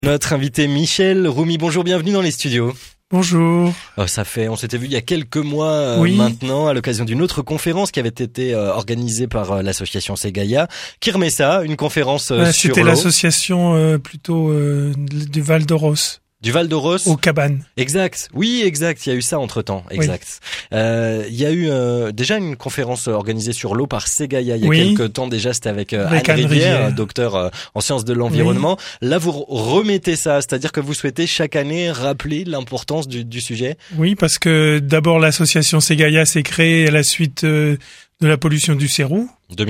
Notre invité Michel Roumy, bonjour, bienvenue dans les studios. Bonjour. On s'était vu il y a quelques mois Oui. maintenant à l'occasion d'une autre conférence qui avait été organisée par l'association Ségaya. Qui remet ça, une conférence sur C'était l'eau. l'association plutôt du Val d'Oros, Du Val d'Oros. aux cabanes. Exact. Oui, exact. Il y a eu ça entre-temps. Exact. Il y a eu déjà une conférence organisée sur l'eau par Ségaya il y a quelques temps déjà. C'était avec Anne Rivière, docteur en sciences de l'environnement. Oui. Là, vous remettez ça, c'est-à-dire que vous souhaitez chaque année rappeler l'importance du sujet. Oui, parce que d'abord l'association Ségaya s'est créée à la suite de la pollution du Sérou.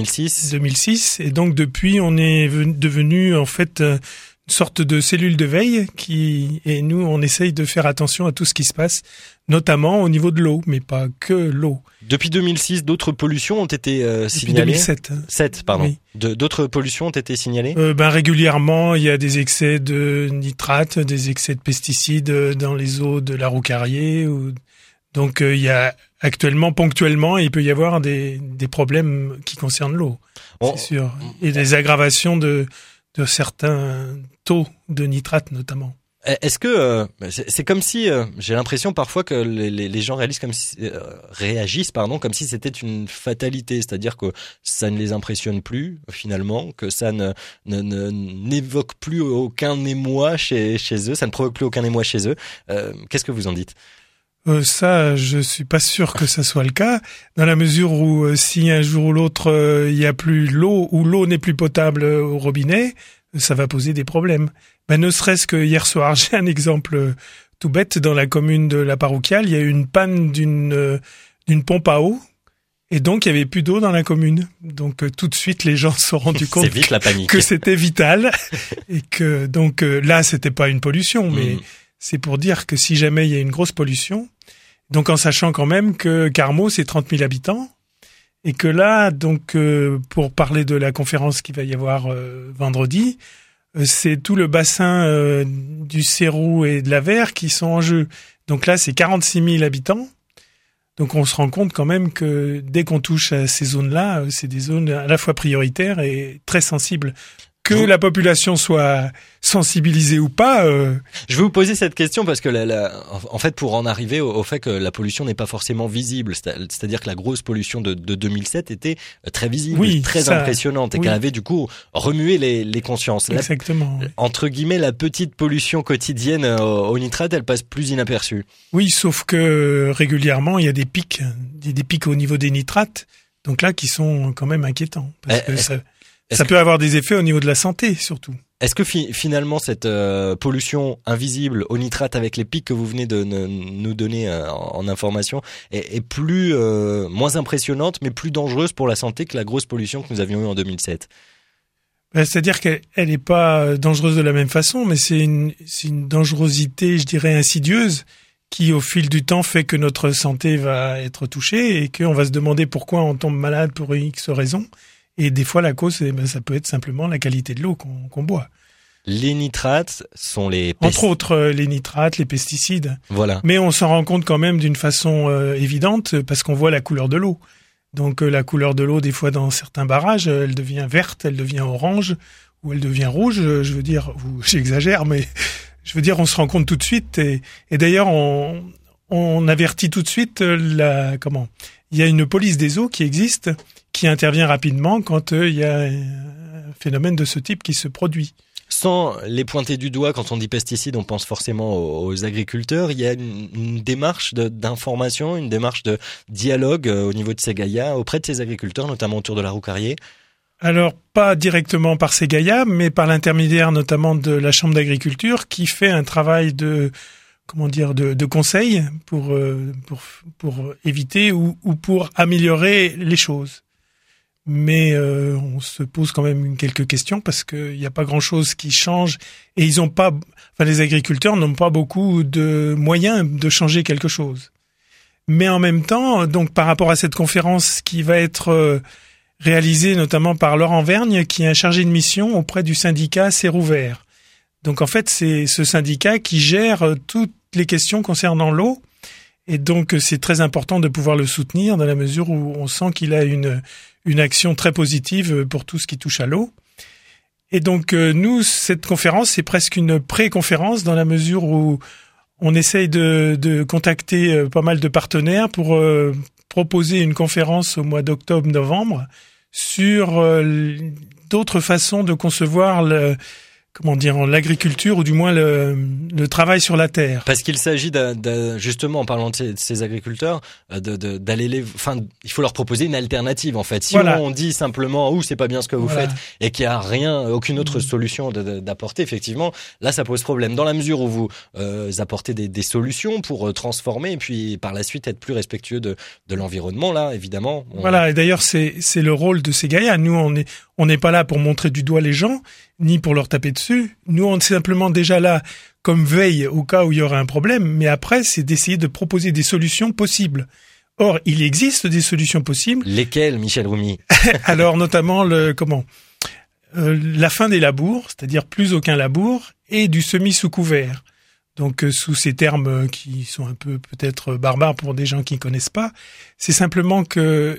2006. Et donc depuis, on est devenu en fait sorte de cellule de veille et nous on essaye de faire attention à tout ce qui se passe, notamment au niveau de l'eau, mais pas que l'eau. Depuis 2006, d'autres pollutions ont été signalées. Depuis 2007. Oui. D'autres pollutions ont été signalées. Régulièrement, il y a des excès de nitrates, des excès de pesticides dans les eaux de la Roucarrier. Donc il y a actuellement, ponctuellement, il peut y avoir des problèmes qui concernent l'eau, c'est sûr, et des aggravations de certains taux de nitrate notamment. Est-ce que c'est comme si j'ai l'impression parfois que les gens réagissent comme si c'était une fatalité, c'est-à-dire que ça ne les impressionne plus finalement, que ça n'évoque plus aucun émoi chez eux, ça ne provoque plus aucun émoi chez eux. Qu'est-ce que vous en dites? Ça, je suis pas sûr que ça soit le cas, dans la mesure où si un jour ou l'autre il y a plus l'eau ou l'eau n'est plus potable au robinet, ça va poser des problèmes. Ne serait-ce que hier soir, j'ai un exemple tout bête dans la commune de La Paroquiale, il y a eu une panne d'une pompe à eau. Et donc, il y avait plus d'eau dans la commune. Donc, tout de suite, les gens se sont rendus compte vite la panique. Que c'était vital. Et que, donc, là, c'était pas une pollution, mais c'est pour dire que si jamais il y a une grosse pollution, donc en sachant quand même que Carmaux, c'est 30 000 habitants, et que là, donc, pour parler de la conférence qu'il va y avoir vendredi, c'est tout le bassin du Sérou et de l'Avers qui sont en jeu. Donc là, c'est 46 000 habitants. Donc on se rend compte quand même que dès qu'on touche à ces zones-là, c'est des zones à la fois prioritaires et très sensibles. Que la population soit sensibilisée ou pas. Je vais vous poser cette question parce que en fait, pour en arriver au fait que la pollution n'est pas forcément visible, c'est-à-dire que la grosse pollution de 2007 était très visible, très impressionnante, et qu'elle avait du coup remué les consciences. Exactement. Entre guillemets, la petite pollution quotidienne au nitrate, elle passe plus inaperçue. Oui, sauf que régulièrement, il y a des pics au niveau des nitrates, donc là qui sont quand même inquiétants, parce que ça peut avoir des effets au niveau de la santé, surtout. Est-ce que finalement cette pollution invisible au nitrate avec les pics que vous venez de nous donner en information est moins impressionnante, mais plus dangereuse pour la santé que la grosse pollution que nous avions eue en 2007? C'est-à-dire qu'elle n'est pas dangereuse de la même façon, mais c'est une dangerosité, je dirais, insidieuse, qui au fil du temps fait que notre santé va être touchée et qu'on va se demander pourquoi on tombe malade pour X raisons. Et des fois, la cause, ça peut être simplement la qualité de l'eau qu'on boit. Les nitrates sont entre autres, les nitrates, les pesticides. Voilà. Mais on s'en rend compte quand même d'une façon évidente parce qu'on voit la couleur de l'eau. Donc, la couleur de l'eau, des fois, dans certains barrages, elle devient verte, elle devient orange ou elle devient rouge. Je veux dire, j'exagère, mais je veux dire, on se rend compte tout de suite. Et d'ailleurs, on avertit tout de suite il y a une police des eaux qui existe, qui intervient rapidement quand il y a un phénomène de ce type qui se produit. Sans les pointer du doigt, quand on dit pesticides, on pense forcément aux agriculteurs. Il y a une démarche d'information, une démarche de dialogue au niveau de Ségaya auprès de ces agriculteurs, notamment autour de la Roucarrier. Alors, pas directement par Ségaya, mais par l'intermédiaire notamment de la Chambre d'agriculture qui fait un travail de conseil pour éviter ou pour améliorer les choses. Mais on se pose quand même quelques questions parce qu'il n'y a pas grand-chose qui change et les agriculteurs n'ont pas beaucoup de moyens de changer quelque chose. Mais en même temps, donc par rapport à cette conférence qui va être réalisée notamment par Laurent Vergne, qui est un chargé de mission auprès du syndicat Sérou Vert. Donc en fait, c'est ce syndicat qui gère toutes les questions concernant l'eau. Et donc, c'est très important de pouvoir le soutenir dans la mesure où on sent qu'il a une action très positive pour tout ce qui touche à l'eau. Et donc nous, cette conférence, c'est presque une pré-conférence dans la mesure où on essaye de contacter pas mal de partenaires pour proposer une conférence au mois d'octobre-novembre sur d'autres façons de concevoir l'agriculture ou du moins le travail sur la terre. Parce qu'il s'agit justement, en parlant de ces agriculteurs, d'aller il faut leur proposer une alternative en fait. Si on dit simplement c'est pas bien ce que vous faites et qu'il y a aucune autre solution d'apporter, effectivement, là ça pose problème. Dans la mesure où vous apportez des solutions pour transformer et puis par la suite être plus respectueux de l'environnement, là évidemment. Voilà, et d'ailleurs c'est le rôle de ces Gaïa. Nous on n'est pas là pour montrer du doigt les gens, ni pour leur taper dessus. Nous, on est simplement déjà là comme veille au cas où il y aurait un problème, mais après, c'est d'essayer de proposer des solutions possibles. Or, il existe des solutions possibles. Lesquelles, Michel Roumy? Alors, notamment la fin des labours, c'est-à-dire plus aucun labour, et du semis sous couvert. Donc, sous ces termes qui sont un peu peut-être barbares pour des gens qui ne connaissent pas, c'est simplement que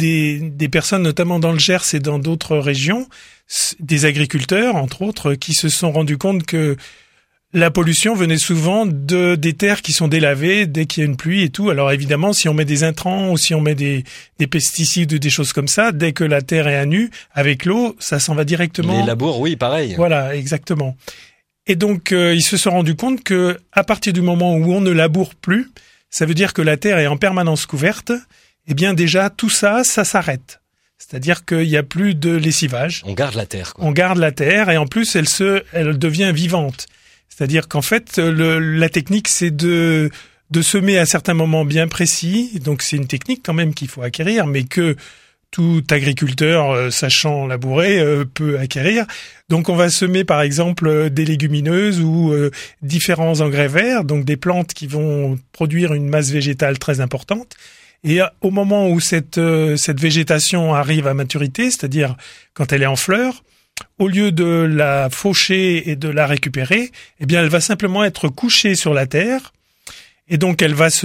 des personnes, notamment dans le Gers et dans d'autres régions, des agriculteurs, entre autres, qui se sont rendus compte que la pollution venait souvent des terres qui sont délavées dès qu'il y a une pluie et tout. Alors évidemment, si on met des intrants ou si on met des pesticides ou des choses comme ça, dès que la terre est à nu, avec l'eau, ça s'en va directement. Les labours, oui, pareil. Voilà, exactement. Et donc, ils se sont rendus compte que à partir du moment où on ne laboure plus, ça veut dire que la terre est en permanence couverte. Eh bien, déjà, tout ça s'arrête. C'est-à-dire qu'il n'y a plus de lessivage. On garde la terre, quoi. On garde la terre et en plus, elle devient vivante. C'est-à-dire qu'en fait, la technique, c'est de semer à certains moments bien précis. Donc, c'est une technique quand même qu'il faut acquérir, mais que tout agriculteur sachant labourer peut acquérir. Donc on va semer par exemple des légumineuses ou différents engrais verts, donc des plantes qui vont produire une masse végétale très importante. Et au moment où cette végétation arrive à maturité, c'est-à-dire quand elle est en fleurs, au lieu de la faucher et de la récupérer, eh bien elle va simplement être couchée sur la terre. Et donc elle va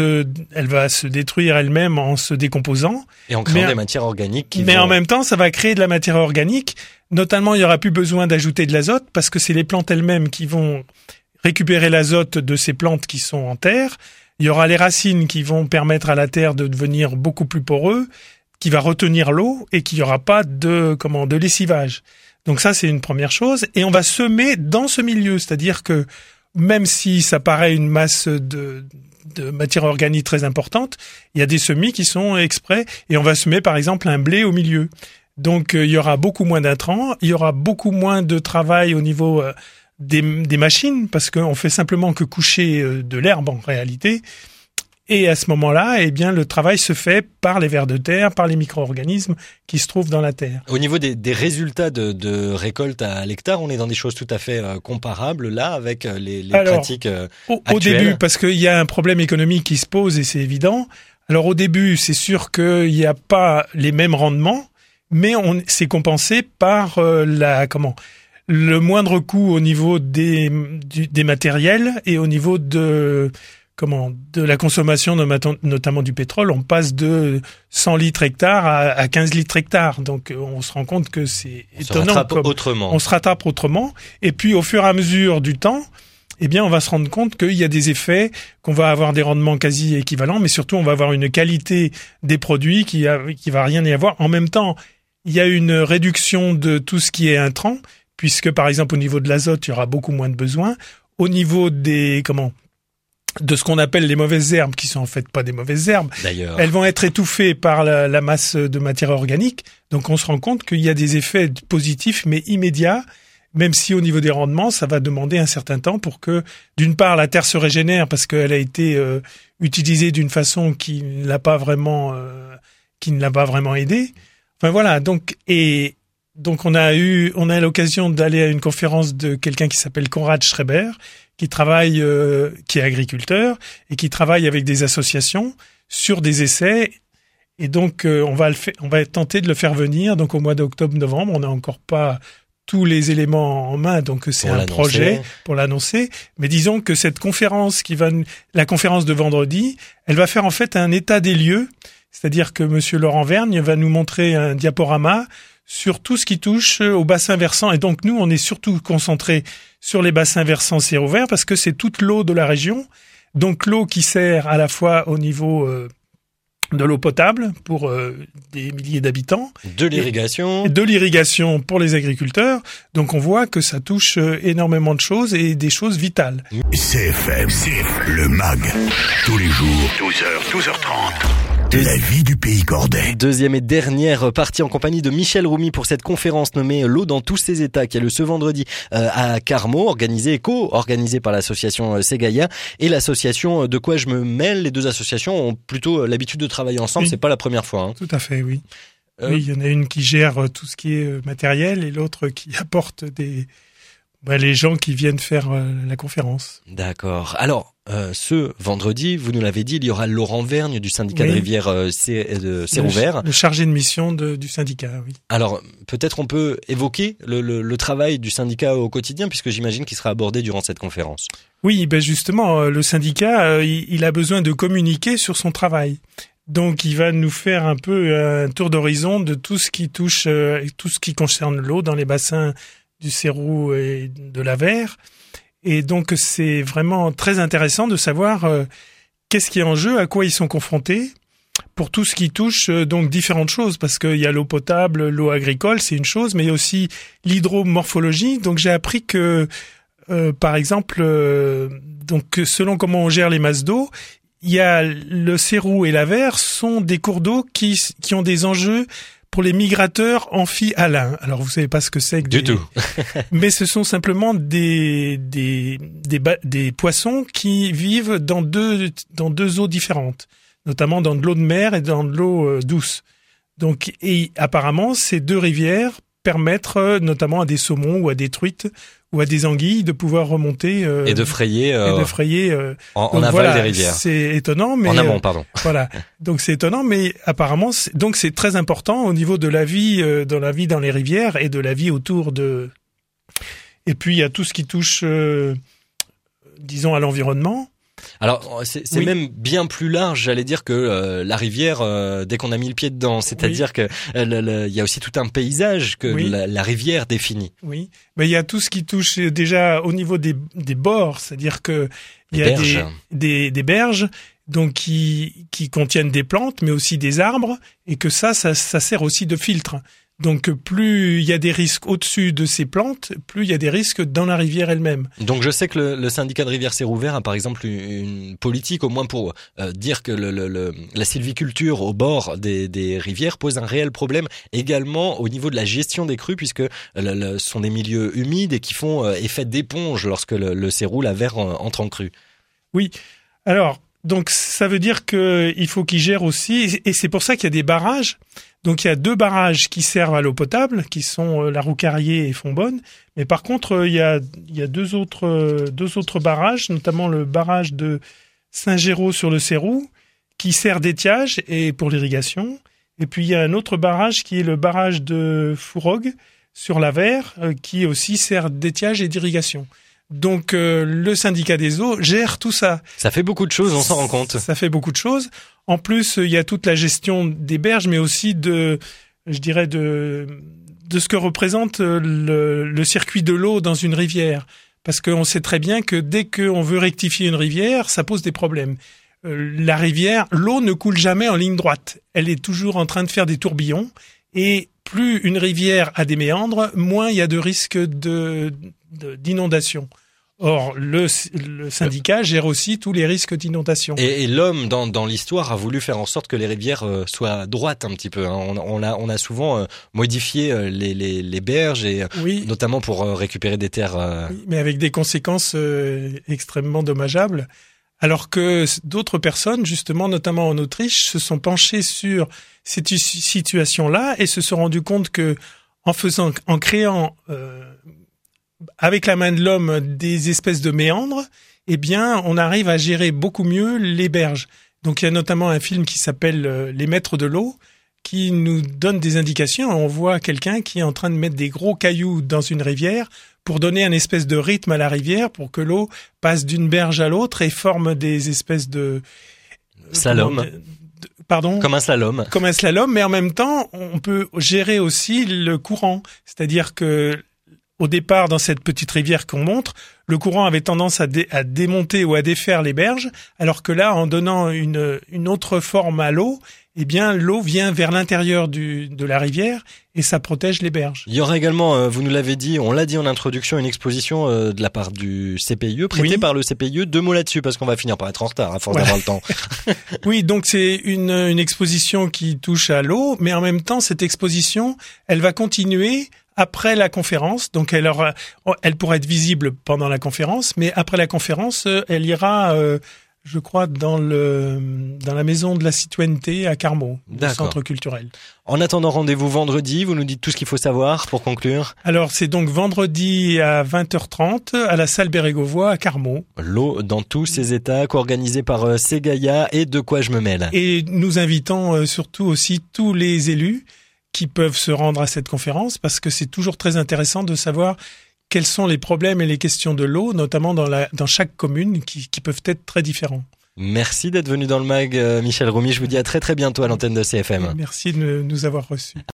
se détruire elle-même en se décomposant. Et en créant des matières organiques. En même temps, ça va créer de la matière organique. Notamment, il n'y aura plus besoin d'ajouter de l'azote parce que c'est les plantes elles-mêmes qui vont récupérer l'azote de ces plantes qui sont en terre. Il y aura les racines qui vont permettre à la terre de devenir beaucoup plus poreux, qui va retenir l'eau et qu'il n'y aura pas de lessivage. Donc ça, c'est une première chose. Et on va semer dans ce milieu, c'est-à-dire que même si ça paraît une masse de matière organique très importante, il y a des semis qui sont exprès et on va semer par exemple un blé au milieu. Donc il y aura beaucoup moins d'intrants, il y aura beaucoup moins de travail au niveau des machines parce qu'on fait simplement que coucher de l'herbe en réalité. Et à ce moment-là, eh bien, le travail se fait par les vers de terre, par les micro-organismes qui se trouvent dans la terre. Au niveau des résultats de récolte à l'hectare, on est dans des choses tout à fait comparables là avec les pratiques actuelles. Au début, parce qu'il y a un problème économique qui se pose et c'est évident. Alors au début, c'est sûr qu'il n'y a pas les mêmes rendements, mais c'est compensé par le moindre coût au niveau des matériels et au niveau de la consommation, notamment du pétrole. On passe de 100 litres hectare à 15 litres hectare. Donc, on se rend compte que c'est étonnant. On se rattrape autrement. Et puis, au fur et à mesure du temps, eh bien, on va se rendre compte qu'il y a des effets, qu'on va avoir des rendements quasi équivalents, mais surtout, on va avoir une qualité des produits qui va rien y avoir. En même temps, il y a une réduction de tout ce qui est intrant, puisque, par exemple, au niveau de l'azote, il y aura beaucoup moins de besoin. Au niveau de ce qu'on appelle les mauvaises herbes, qui sont en fait pas des mauvaises herbes. D'ailleurs, elles vont être étouffées par la masse de matière organique. Donc on se rend compte qu'il y a des effets positifs, mais immédiats, même si au niveau des rendements, ça va demander un certain temps pour que, d'une part, la terre se régénère parce qu'elle a été utilisée d'une façon qui ne l'a pas vraiment aidée. Enfin voilà. Donc on a l'occasion d'aller à une conférence de quelqu'un qui s'appelle Konrad Schreiber, qui est agriculteur et qui travaille avec des associations sur des essais. Et donc, on va tenter de le faire venir. Donc, au mois d'octobre-novembre, on n'a encore pas tous les éléments en main. Donc, c'est un projet pour l'annoncer. Mais disons que cette conférence la conférence de vendredi, elle va faire en fait un état des lieux. C'est-à-dire que monsieur Laurent Vergne va nous montrer un diaporama sur tout ce qui touche au bassin versant. Et donc, nous, on est surtout concentré sur les bassins versants sérouverts parce que c'est toute l'eau de la région. Donc, l'eau qui sert à la fois au niveau de l'eau potable pour des milliers d'habitants. De l'irrigation. De l'irrigation pour les agriculteurs. Donc, on voit que ça touche énormément de choses et des choses vitales. CFM, le MAG. Tous les jours, 12h, 12h30. La vie du pays cordais. Deuxième et dernière partie en compagnie de Michel Roumy pour cette conférence nommée L'eau dans tous ses états qui a lieu ce vendredi à Carmaux, co-organisée par l'association Ségaya et l'association De quoi je me mêle. Les deux associations ont plutôt l'habitude de travailler ensemble, oui. C'est pas la première fois. Hein. Tout à fait, oui. Oui, il y en a une qui gère tout ce qui est matériel et l'autre qui apporte les gens qui viennent faire la conférence. D'accord. Alors, ce vendredi, vous nous l'avez dit, il y aura Laurent Vergne du syndicat de rivière de Sérouvert. Le chargé de mission du syndicat, oui. Alors, peut-être on peut évoquer le travail du syndicat au quotidien, puisque j'imagine qu'il sera abordé durant cette conférence. Oui, justement, le syndicat, il a besoin de communiquer sur son travail. Donc, il va nous faire un peu un tour d'horizon de tout ce qui touche, tout ce qui concerne l'eau dans les bassins du Sérou et de l'Avers. Et donc, c'est vraiment très intéressant de savoir qu'est-ce qui est en jeu, à quoi ils sont confrontés, pour tout ce qui touche donc différentes choses, parce qu'il y a l'eau potable, l'eau agricole, c'est une chose, mais il y a aussi l'hydromorphologie. Donc, j'ai appris que, par exemple, donc selon comment on gère les masses d'eau, il y a le Sérou et l'Avers sont des cours d'eau qui ont des enjeux pour les migrateurs amphihalins. Alors, vous savez pas ce que c'est que du tout. Mais ce sont simplement des poissons qui vivent dans deux eaux différentes, notamment dans de l'eau de mer et dans de l'eau douce. Donc, et apparemment, ces deux rivières permettent notamment à des saumons ou à des truites ou à des anguilles de pouvoir remonter et de frayer en aval voilà, des rivières. C'est étonnant, mais en amont, pardon. Voilà. Donc c'est étonnant, mais apparemment, c'est très important au niveau de la vie dans les rivières et de la vie autour de. Et puis il y a tout ce qui touche, disons, à l'environnement. Alors c'est même bien plus large, j'allais dire, que la rivière dès qu'on a mis le pied dedans. C'est-à-dire que il y a aussi tout un paysage que la rivière définit. Oui, mais il y a tout ce qui touche déjà au niveau des bords, c'est-à-dire que il y a des berges, donc qui contiennent des plantes, mais aussi des arbres, et que ça sert aussi de filtre. Donc, plus il y a des risques au-dessus de ces plantes, plus il y a des risques dans la rivière elle-même. Donc, je sais que le syndicat de rivière Sérouvert a, par exemple, une politique, au moins pour dire que la sylviculture au bord des rivières pose un réel problème également au niveau de la gestion des crues, puisque ce sont des milieux humides et qui font effet d'éponge lorsque le Sérou, l'Avers, entre en crue. Oui. Alors, donc, ça veut dire qu'il faut qu'ils gèrent aussi, et c'est pour ça qu'il y a des barrages. Donc, il y a 2 barrages qui servent à l'eau potable, qui sont la Roucarier et Fontbonne. Mais par contre, il y a 2 autres barrages, notamment le barrage de Saint-Géraud sur le Sérou, qui sert d'étiage et pour l'irrigation. Et puis, il y a un autre barrage qui est le barrage de Fourogue sur l'Avers, qui aussi sert d'étiage et d'irrigation. Donc, le syndicat des eaux gère tout ça. Ça fait beaucoup de choses, on s'en rend compte. Ça fait beaucoup de choses. En plus, il y a toute la gestion des berges, mais aussi de ce que représente le circuit de l'eau dans une rivière. Parce qu'on sait très bien que dès qu'on veut rectifier une rivière, ça pose des problèmes. La rivière, l'eau ne coule jamais en ligne droite. Elle est toujours en train de faire des tourbillons. Et plus une rivière a des méandres, moins il y a de risques d'inondation. Or, le syndicat gère aussi tous les risques d'inondation. Et l'homme, dans l'histoire, a voulu faire en sorte que les rivières soient droites un petit peu. Hein. On a souvent modifié les berges, et notamment pour récupérer des terres. Oui, mais avec des conséquences extrêmement dommageables. Alors que d'autres personnes, justement, notamment en Autriche, se sont penchées sur cette situation-là et se sont rendues compte que en créant avec la main de l'homme des espèces de méandres, eh bien, on arrive à gérer beaucoup mieux les berges. Donc, il y a notamment un film qui s'appelle Les Maîtres de l'eau, qui nous donne des indications. On voit quelqu'un qui est en train de mettre des gros cailloux dans une rivière pour donner un espèce de rythme à la rivière, pour que l'eau passe d'une berge à l'autre et forme des espèces de slalom. Pardon. Comme un slalom. Comme un slalom, mais en même temps, on peut gérer aussi le courant. C'est-à-dire que au départ, dans cette petite rivière qu'on montre, le courant avait tendance à démonter ou à défaire les berges, alors que là, en donnant une autre forme à l'eau, eh bien, l'eau vient vers l'intérieur de la rivière et ça protège les berges. Il y aura également, vous nous l'avez dit, on l'a dit en introduction, une exposition de la part du CPIE, prêtée par le CPIE. 2 mots là-dessus, parce qu'on va finir par être en retard à force d'avoir le temps. Oui, donc c'est une exposition qui touche à l'eau, mais en même temps, cette exposition, elle va continuer après la conférence. Donc elle pourra être visible pendant la conférence, mais après la conférence, elle ira, je crois, dans la maison de la citoyenneté à Carmaux, le centre culturel. En attendant, rendez-vous vendredi. Vous nous dites tout ce qu'il faut savoir pour conclure. Alors, c'est donc vendredi à 20h30 à la salle Bérégovoy à Carmaux. L'eau dans tous ses états, co-organisé par Ségaya et De quoi je me mêle. Et nous invitons surtout aussi tous les élus qui peuvent se rendre à cette conférence, parce que c'est toujours très intéressant de savoir quels sont les problèmes et les questions de l'eau, notamment dans chaque commune, qui peuvent être très différents. Merci d'être venu dans le MAG, Michel Roumy. Je vous dis à très très bientôt à l'antenne de CFM. Merci de nous avoir reçus.